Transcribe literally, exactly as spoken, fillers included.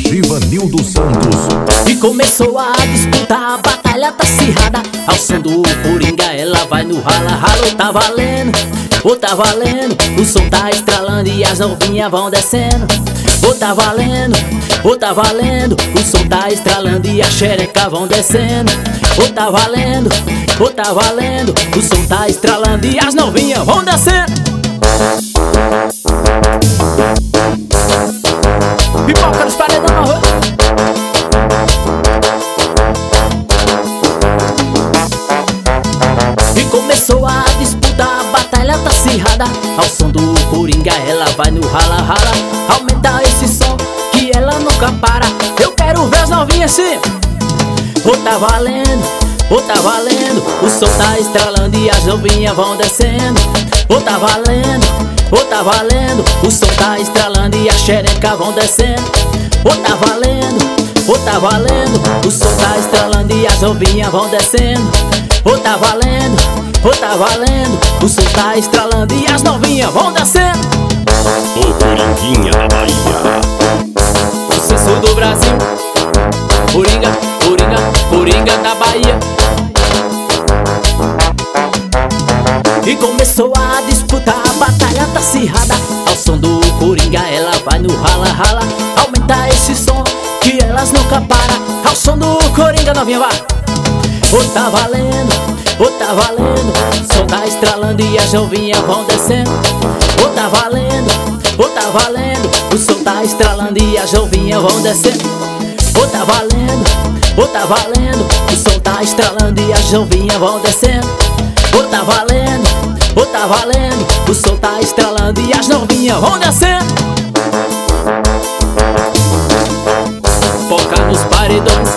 Givanildo Santos. E começou a disputar, a batalha tá acirrada. Ao som do Coringa ela vai no rala, rala. Tá valendo, ô tá valendo. O som tá estralando e as novinhas vão descendo. Ô tá valendo, ô tá valendo. O som tá estralando e as xerecas vão descendo. Ô tá valendo, ô tá valendo. O som tá estralando e as novinhas vão descendo. Pipoca nos paredão na rua. E começou a disputa, a batalha tá acirrada. Ao som do Coringa ela vai no rala, rala. Aumenta esse som que ela nunca para. Eu quero ver as novinhas assim. Ô tá valendo, ô tá valendo. O som tá estralando e as novinhas vão descendo. Ô tá valendo, ô tá valendo. O som tá estralando e as xerecas vão descendo. Ô tá valendo, ô tá valendo. O som tá estralando e as novinhas vão descendo. Ô tá valendo, ô tá valendo. O som tá estralando e as novinhas vão descendo. O Coringuinha da Bahia, Sucesso do Brasil. Coringa, Coringa, Coringa da Bahia. E começou a disputar, a batalha tá acirrada. Ao som do Coringa ela vai no rala, rala. Aumenta esse som que elas nunca param. Ao som do Coringa novinha vai. Ô tá valendo, ô tá valendo. O som tá estralando e as novinhas vão descendo. Ô tá valendo, ô tá valendo. O som tá estralando e as novinhas vão descendo. Ô tá valendo, ô tá valendo. O som tá estralando e as novinhas vão descendo. Ô tá valendo, ô tá valendo. O som tá estralando e as novinhas vão descendo. Foca nos paredões.